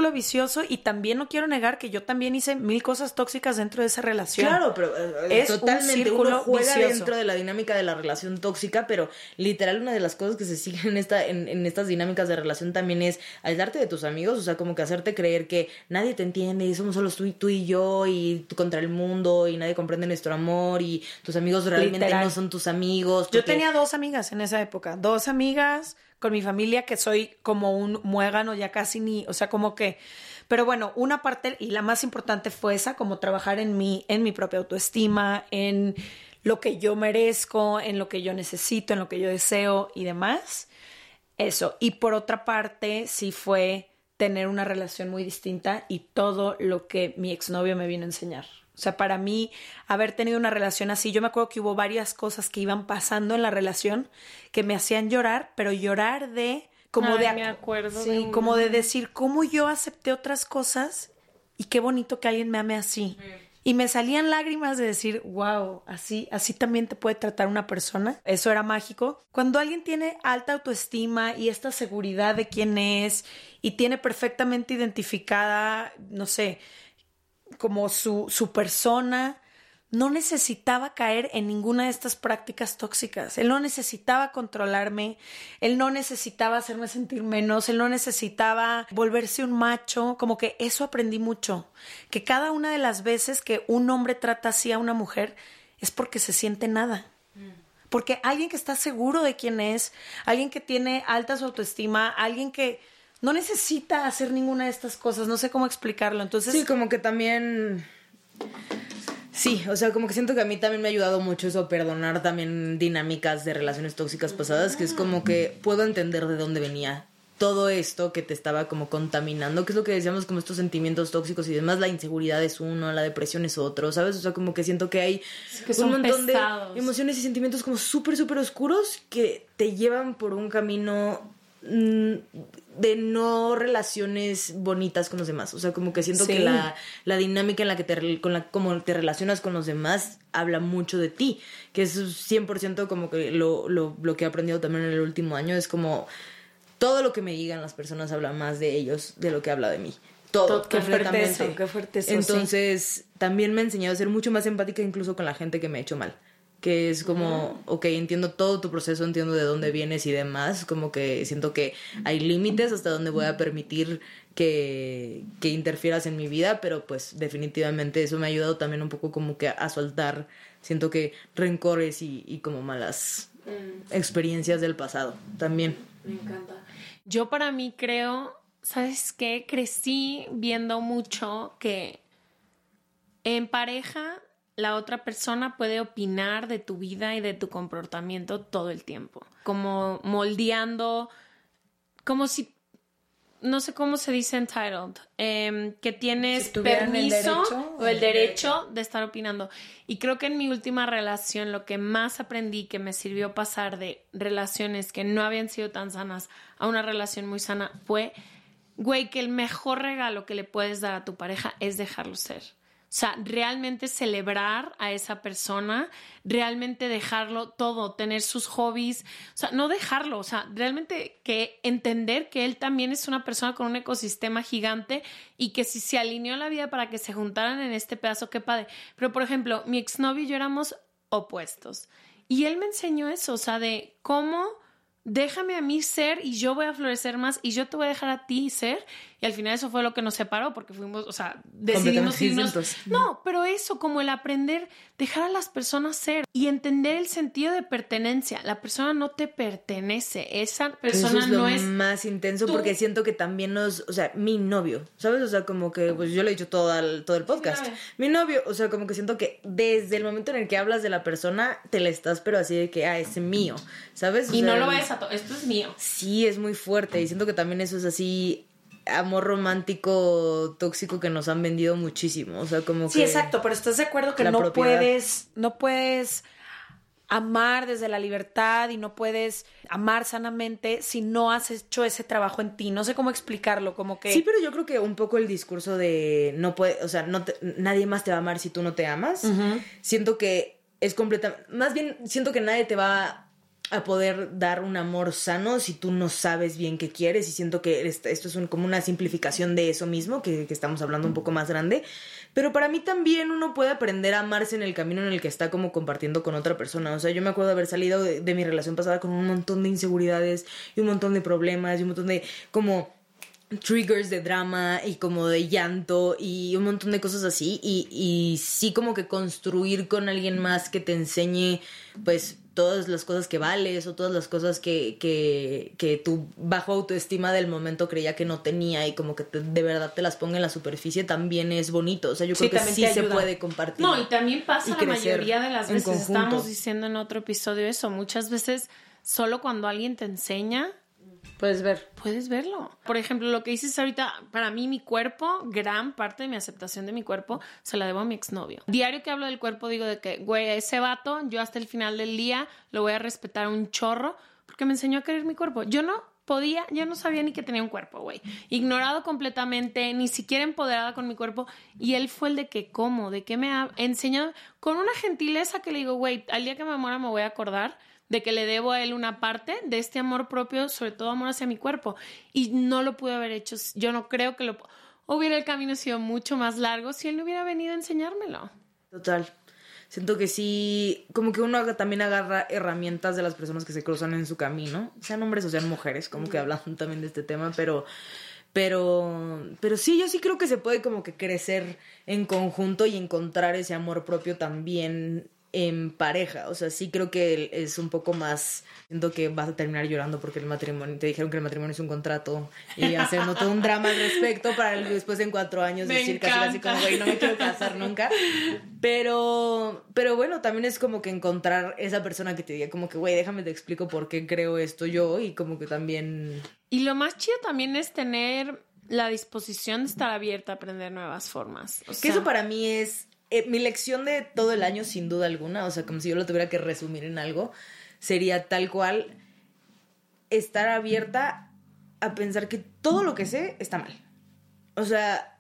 y también no quiero negar que yo también hice 1000 cosas tóxicas dentro de esa relación. Claro, pero es totalmente un círculo uno juega vicioso dentro de la dinámica de la relación tóxica, pero literal una de las cosas que se siguen en estas dinámicas de relación también es aislarte de tus amigos, o sea, como que hacerte creer que nadie te entiende y somos solo tú y yo y tú contra el mundo y nadie comprende nuestro amor y tus amigos realmente literal no son tus amigos. Yo tenía 2 amigas en esa época, 2 amigas con mi familia, que soy como un muégano, ya casi ni, o sea, como que, pero bueno, una parte y la más importante fue esa, como trabajar en mi propia autoestima, en lo que yo merezco, en lo que yo necesito, en lo que yo deseo y demás, eso. Y por otra parte, sí fue tener una relación muy distinta y todo lo que mi exnovio me vino a enseñar. O sea, para mí, haber tenido una relación así, yo me acuerdo que hubo varias cosas que iban pasando en la relación que me hacían llorar, pero llorar de... me acuerdo. Sí, como de decir cómo yo acepté otras cosas y qué bonito que alguien me ame así. Y me salían lágrimas de decir, wow, así también te puede tratar una persona. Eso era mágico. Cuando alguien tiene alta autoestima y esta seguridad de quién es y tiene perfectamente identificada, no sé, como su persona, no necesitaba caer en ninguna de estas prácticas tóxicas. Él no necesitaba controlarme, él no necesitaba hacerme sentir menos, él no necesitaba volverse un macho. Como que eso aprendí mucho, que cada una de las veces que un hombre trata así a una mujer es porque se siente nada. Porque alguien que está seguro de quién es, alguien que tiene alta su autoestima, alguien que no necesita hacer ninguna de estas cosas, no sé cómo explicarlo. Entonces, sí, como que también... Sí, o sea, como que siento que a mí también me ha ayudado mucho eso, perdonar también dinámicas de relaciones tóxicas pasadas, que es como que puedo entender de dónde venía todo esto que te estaba como contaminando, que es lo que decíamos, como estos sentimientos tóxicos y demás. La inseguridad es uno, la depresión es otro, ¿sabes? O sea, como que siento que hay un montón pesados de emociones y sentimientos como súper, súper oscuros que te llevan por un camino de no relaciones bonitas con los demás. O sea, como que siento que la dinámica en la que como te relacionas con los demás habla mucho de ti, que es 100% como que lo que he aprendido también en el último año. Es como todo lo que me digan las personas habla más de ellos de lo que habla de mí. Todo, completamente. Qué fuerte eso. Entonces, también me ha enseñado a ser mucho más empática incluso con la gente que me ha hecho mal. Que es como, ok, entiendo todo tu proceso, entiendo de dónde vienes y demás. Como que siento que hay límites hasta donde voy a permitir que interfieras en mi vida, pero pues definitivamente eso me ha ayudado también un poco como que a soltar, siento que rencores y como malas experiencias del pasado también. Me encanta. Yo para mí creo, ¿sabes qué? Crecí viendo mucho que en pareja la otra persona puede opinar de tu vida y de tu comportamiento todo el tiempo. Como moldeando, como si, no sé cómo se dice entitled, que tienes permiso o el derecho de estar opinando. Y creo que en mi última relación lo que más aprendí que me sirvió pasar de relaciones que no habían sido tan sanas a una relación muy sana fue, güey, que el mejor regalo que le puedes dar a tu pareja es dejarlo ser. O sea, realmente celebrar a esa persona, realmente dejarlo todo, tener sus hobbies, o sea, no dejarlo, o sea, realmente que entender que él también es una persona con un ecosistema gigante y que si se alineó la vida para que se juntaran en este pedazo, qué padre. Pero, por ejemplo, mi exnovio y yo éramos opuestos y él me enseñó eso, o sea, de cómo déjame a mí ser y yo voy a florecer más y yo te voy a dejar a ti ser y al final eso fue lo que nos separó porque fuimos, o sea, decidimos irnos. No, pero eso, como el aprender, dejar a las personas ser y entender el sentido de pertenencia. La persona no te pertenece, esa persona eso es no lo es más intenso tú. Porque siento que también o sea, mi novio, ¿sabes? O sea, como que, pues yo le he dicho todo el podcast. Sí, mi novio, o sea, como que siento que desde el momento en el que hablas de la persona, te la estás, pero así de que, es mío, ¿sabes? O y sea, no lo vayas a esto es mío. Sí, es muy fuerte y siento que también eso es así amor romántico tóxico que nos han vendido muchísimo, o sea, como que... Sí, exacto, pero ¿estás de acuerdo que no puedes amar desde la libertad y no puedes amar sanamente si no has hecho ese trabajo en ti? No sé cómo explicarlo, como que... Sí, pero yo creo que un poco el discurso de no puede, o sea, nadie más te va a amar si tú no te amas, siento que es completamente... Más bien, siento que nadie te va a poder dar un amor sano si tú no sabes bien qué quieres, y siento que esto es como una simplificación de eso mismo, que estamos hablando un poco más grande, pero para mí también uno puede aprender a amarse en el camino en el que está como compartiendo con otra persona. O sea, yo me acuerdo de haber salido de mi relación pasada con un montón de inseguridades y un montón de problemas y un montón de como triggers de drama y como de llanto y un montón de cosas así, y sí como que construir con alguien más que te enseñe pues todas las cosas que vales o todas las cosas que tu bajo autoestima del momento creía que no tenía, y como que de verdad te las ponga en la superficie, también es bonito. O sea, yo creo que sí se puede compartir. No, y también pasa la mayoría de las veces, conjunto. estábamos diciendo en otro episodio eso, muchas veces solo cuando alguien te enseña puedes verlo. Por ejemplo, lo que dices ahorita, para mí mi cuerpo, gran parte de mi aceptación de mi cuerpo se la debo a mi exnovio. Diario que hablo del cuerpo digo de que, güey, a ese vato yo hasta el final del día lo voy a respetar un chorro porque me enseñó a querer mi cuerpo. Yo no sabía ni que tenía un cuerpo, güey. Ignorado completamente, ni siquiera empoderada con mi cuerpo. Y él fue el de que, ¿cómo? ¿De qué me ha enseñado? Con una gentileza que le digo, güey, al día que me muera me voy a acordar de que le debo a él una parte de este amor propio, sobre todo amor hacia mi cuerpo. Y no lo pude haber hecho. Yo no creo que el camino sido mucho más largo si él no hubiera venido a enseñármelo. Total. Siento que sí, como que uno también agarra herramientas de las personas que se cruzan en su camino, sean hombres o sean mujeres, como que hablan también de este tema, pero sí, yo sí creo que se puede como que crecer en conjunto y encontrar ese amor propio también en pareja. O sea, sí creo que es un poco más... Siento que vas a terminar llorando porque el matrimonio... Te dijeron que el matrimonio es un contrato y haciendo todo un drama al respecto para después en 4 años decir casi como, güey, no me quiero casar nunca. Pero bueno, también es como que encontrar esa persona que te diga como que, güey, déjame te explico por qué creo esto yo, y como que también... Y lo más chido también es tener la disposición de estar abierta a aprender nuevas formas. Que eso para mí es... mi lección de todo el año, sin duda alguna, o sea, como si yo lo tuviera que resumir en algo, sería tal cual estar abierta a pensar que todo lo que sé está mal. O sea...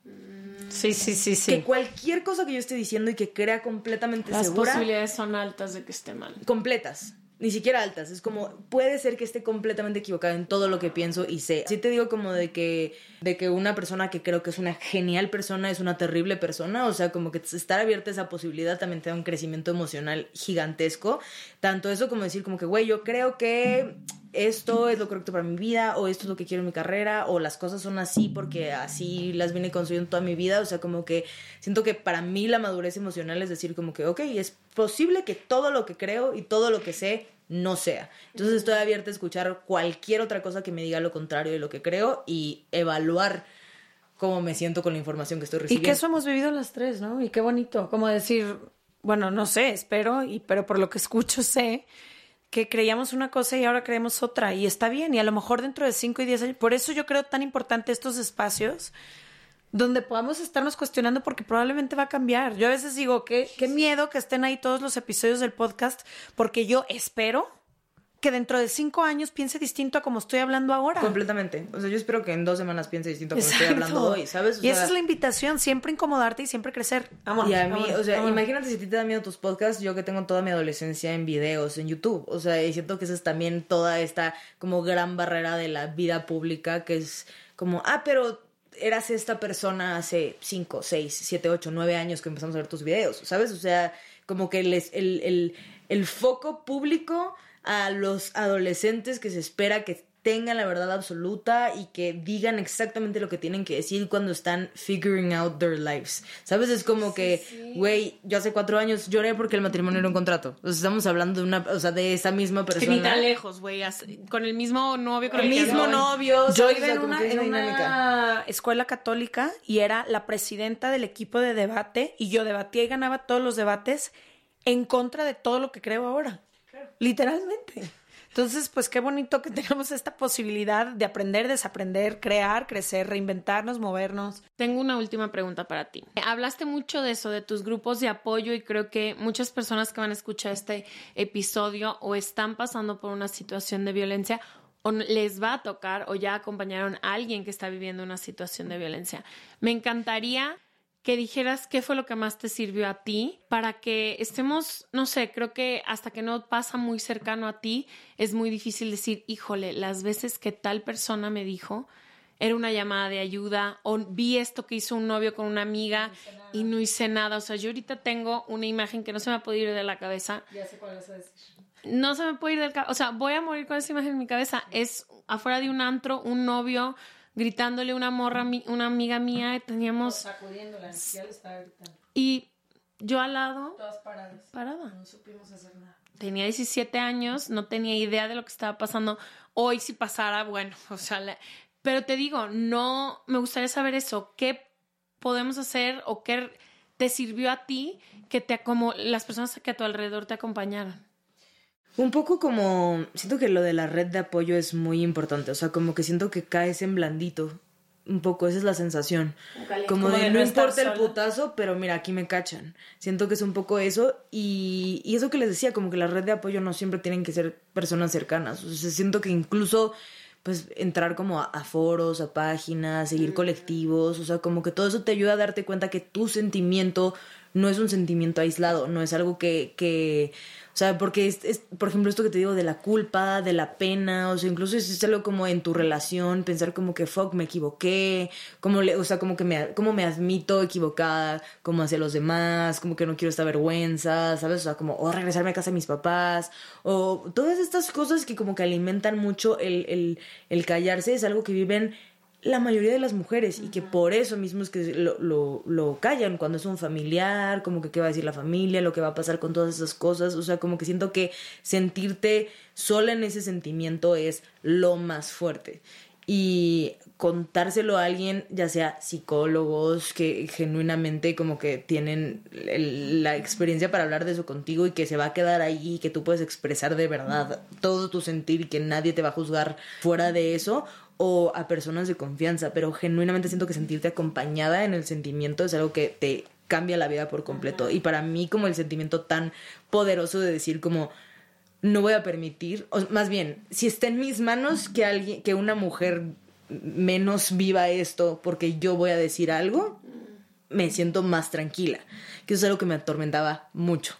Sí. Que cualquier cosa que yo esté diciendo y que crea completamente las segura... Las posibilidades son altas de que esté mal. Completas. Ni siquiera altas. Es como, puede ser que esté completamente equivocada en todo lo que pienso y sé. Sí te digo como de que una persona que creo que es una genial persona es una terrible persona. O sea, como que estar abierta a esa posibilidad también te da un crecimiento emocional gigantesco. Tanto eso como decir como que, güey, yo creo que esto es lo correcto para mi vida, o esto es lo que quiero en mi carrera, o las cosas son así porque así las vine construyendo toda mi vida. O sea, como que siento que para mí la madurez emocional es decir como que, ok, es posible que todo lo que creo y todo lo que sé no sea. Entonces estoy abierta a escuchar cualquier otra cosa que me diga lo contrario de lo que creo y evaluar cómo me siento con la información que estoy recibiendo. Y que eso hemos vivido las tres, ¿no? Y qué bonito, como decir, bueno, no sé, espero, pero por lo que escucho sé que creíamos una cosa y ahora creemos otra, y está bien, y a lo mejor dentro de 5 y 10 años, por eso yo creo tan importante estos espacios donde podamos estarnos cuestionando, porque probablemente va a cambiar. Yo a veces digo, qué miedo que estén ahí todos los episodios del podcast, porque yo espero que dentro de 5 años piense distinto a como estoy hablando ahora. Completamente. O sea, yo espero que en 2 semanas piense distinto a como estoy hablando hoy, ¿sabes? O y esa es la invitación, siempre incomodarte y siempre crecer. Amor, y a mí, o sea, imagínate si a ti te da miedo tus podcasts, yo que tengo toda mi adolescencia en videos, en YouTube. O sea, y siento que esa es también toda esta como gran barrera de la vida pública, que es como, pero eras esta persona hace 5, 6, 7, 8, 9 años que empezamos a ver tus videos, ¿sabes? O sea, como que el foco público a los adolescentes que se espera que tengan la verdad absoluta y que digan exactamente lo que tienen que decir cuando están figuring out their lives. ¿Sabes? Es como que, güey, yo hace 4 años lloré porque el matrimonio era un contrato. O sea, estamos hablando de esa misma persona. Que ni tan lejos, güey. Con el mismo novio. Con el mismo novio. Yo iba en una escuela católica y era la presidenta del equipo de debate y yo debatía y ganaba todos los debates en contra de todo lo que creo ahora. Claro. Literalmente. Entonces, pues qué bonito que tengamos esta posibilidad de aprender, desaprender, crear, crecer, reinventarnos, movernos. Tengo una última pregunta para ti. Hablaste mucho de eso, de tus grupos de apoyo, y creo que muchas personas que van a escuchar este episodio o están pasando por una situación de violencia o les va a tocar o ya acompañaron a alguien que está viviendo una situación de violencia. Me encantaría que dijeras qué fue lo que más te sirvió a ti para que estemos, no sé, creo que hasta que no pasa muy cercano a ti es muy difícil decir, híjole, las veces que tal persona me dijo era una llamada de ayuda o vi esto que hizo un novio con una amiga y no hice nada. O sea, yo ahorita tengo una imagen que no se me puede ir de la cabeza. Ya sé cuál vas a decir. No se me puede ir del cabeza. O sea, voy a morir con esa imagen en mi cabeza. Es afuera de un antro, un novio gritándole una morra, una amiga mía, teníamos... Sacudiéndola, ya le estaba gritando. Y yo al lado... Todas paradas. Parada. No supimos hacer nada. Tenía 17 años, no tenía idea de lo que estaba pasando. Hoy si pasara, bueno, o sea... Pero te digo, no... Me gustaría saber eso. ¿Qué podemos hacer o qué te sirvió a ti que como las personas que a tu alrededor te acompañaron? Un poco como... Siento que lo de la red de apoyo es muy importante. O sea, como que siento que caes en blandito. Un poco, esa es la sensación. Como de no importa el putazo, pero mira, aquí me cachan. Siento que es un poco eso. Y eso que les decía, como que la red de apoyo no siempre tienen que ser personas cercanas. O sea, siento que incluso... pues entrar como a foros, a páginas, seguir colectivos. O sea, como que todo eso te ayuda a darte cuenta que tu sentimiento no es un sentimiento aislado. No es algo que o sea, porque es, por ejemplo, esto que te digo de la culpa, de la pena, o sea, incluso es algo como en tu relación, pensar como que, fuck, me equivoqué, o sea, como que como me admito equivocada, como hacia los demás, como que no quiero esta vergüenza, ¿sabes? O sea, como, o regresarme a casa de mis papás, o todas estas cosas que como que alimentan mucho el callarse, es algo que viven la mayoría de las mujeres y que por eso mismo es que lo callan cuando es un familiar, como que qué va a decir la familia, lo que va a pasar con todas esas cosas. O sea, como que siento que sentirte sola en ese sentimiento es lo más fuerte. Y contárselo a alguien, ya sea psicólogos que genuinamente como que tienen la experiencia para hablar de eso contigo y que se va a quedar ahí y que tú puedes expresar de verdad todo tu sentir y que nadie te va a juzgar fuera de eso, o a personas de confianza, pero genuinamente siento que sentirte acompañada en el sentimiento es algo que te cambia la vida por completo. Y para mí como el sentimiento tan poderoso de decir como no voy a permitir, o más bien, si está en mis manos que una mujer menos viva esto porque yo voy a decir algo, me siento más tranquila, que eso es algo que me atormentaba mucho.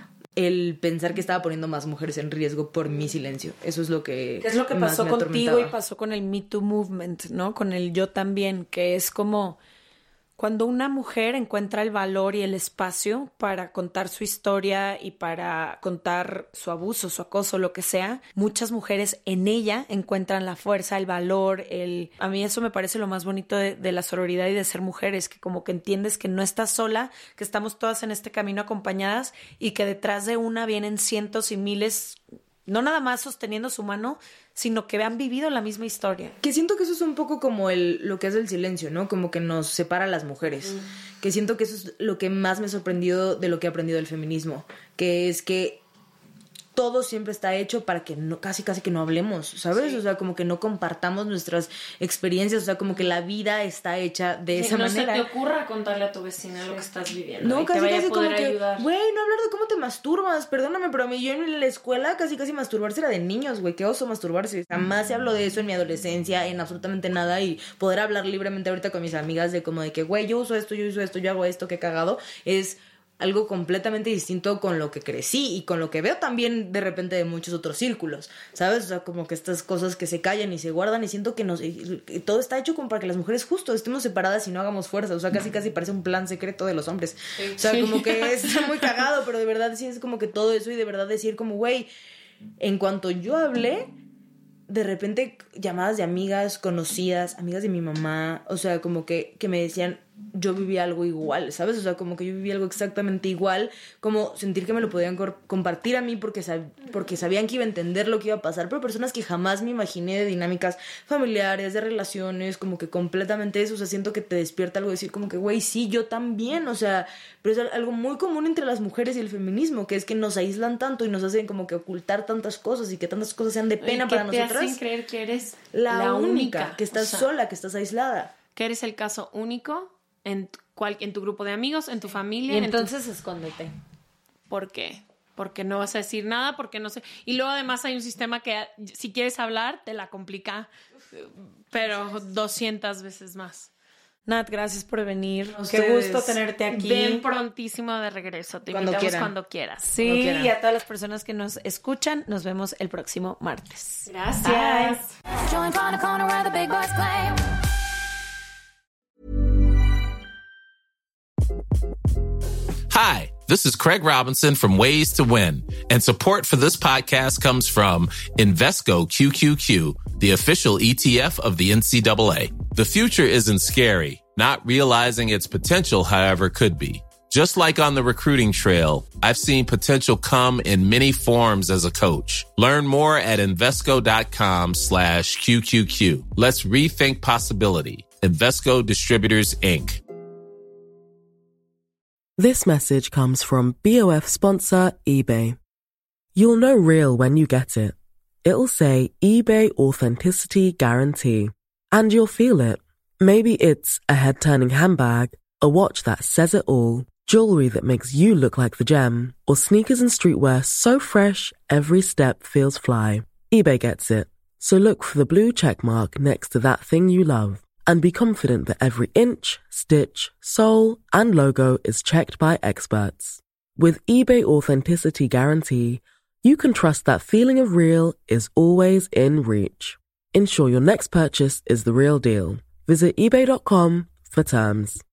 El pensar que estaba poniendo más mujeres en riesgo por mi silencio. Eso es lo que ¿qué es lo que pasó contigo y pasó con el Me Too Movement, ¿no? Con el yo también, que es como cuando una mujer encuentra el valor y el espacio para contar su historia y para contar su abuso, su acoso, lo que sea, muchas mujeres en ella encuentran la fuerza, el valor, a mí eso me parece lo más bonito de la sororidad y de ser mujeres, que como que entiendes que no estás sola, que estamos todas en este camino acompañadas y que detrás de una vienen cientos y miles, no nada más sosteniendo su mano, sino que han vivido la misma historia. Que siento que eso es un poco como lo que es el silencio, ¿no? Como que nos separa a las mujeres. Que siento que eso es lo que más me ha sorprendido de lo que he aprendido del feminismo. Que es que todo siempre está hecho para que casi que no hablemos, ¿sabes? Sí. O sea, como que no compartamos nuestras experiencias, o sea, como que la vida está hecha de esa manera. No se te ocurra contarle a tu vecina lo que estás viviendo. No, casi como que, güey, no hablar de cómo te masturbas, perdóname, pero a mí yo en la escuela casi masturbarse era de niños, güey, qué oso masturbarse. Jamás se habló de eso en mi adolescencia, en absolutamente nada, y poder hablar libremente ahorita con mis amigas de como de que, güey, yo uso esto, yo hago esto, qué cagado, es algo completamente distinto con lo que crecí y con lo que veo también de repente de muchos otros círculos, ¿sabes? O sea, como que estas cosas que se callan y se guardan y siento que todo está hecho como para que las mujeres justo estemos separadas y no hagamos fuerza, o sea, casi parece un plan secreto de los hombres. Sí. O sea, como que es muy cagado, pero de verdad sí es como que todo eso y de verdad decir como, güey, en cuanto yo hablé, de repente llamadas de amigas conocidas, amigas de mi mamá, o sea, como que me decían, yo viví algo igual, ¿sabes? O sea, como que yo viví algo exactamente igual, como sentir que me lo podían compartir a mí porque sabían que iba a entender lo que iba a pasar, pero personas que jamás me imaginé, de dinámicas familiares, de relaciones, como que completamente eso, o sea, siento que te despierta algo de decir como que, güey, sí, yo también, o sea, pero es algo muy común entre las mujeres y el feminismo, que es que nos aíslan tanto y nos hacen como que ocultar tantas cosas y que tantas cosas sean de pena para nosotras. Te hacen creer que eres la única, que estás sola, que estás aislada. Que eres el caso único en tu grupo de amigos, en tu familia. Y entonces escóndete. ¿Por qué? Porque no vas a decir nada, porque no sé. Y luego además hay un sistema que si quieres hablar, te la complica, pero 200 veces más. Nat, gracias por venir. Ustedes, qué gusto tenerte aquí. Ven prontísimo de regreso. Te invitamos cuando quieras. Sí, y a todas las personas que nos escuchan, nos vemos el próximo martes. Gracias. Hi, this is Craig Robinson from Ways to Win, and support for this podcast comes from Invesco QQQ, the official ETF of the NCAA. The future isn't scary. Not realizing its potential, however, could be. Just like on the recruiting trail, I've seen potential come in many forms as a coach. Learn more at Invesco.com/QQQ. Let's rethink possibility. Invesco Distributors, Inc. This message comes from BOF sponsor eBay. You'll know real when you get it. It'll say eBay Authenticity Guarantee. And you'll feel it. Maybe it's a head-turning handbag, a watch that says it all, jewelry that makes you look like the gem, or sneakers and streetwear so fresh every step feels fly. eBay gets it. So look for the blue check mark next to that thing you love. And be confident that every inch, stitch, sole, and logo is checked by experts. With eBay Authenticity Guarantee, you can trust that feeling of real is always in reach. Ensure your next purchase is the real deal. Visit eBay.com for terms.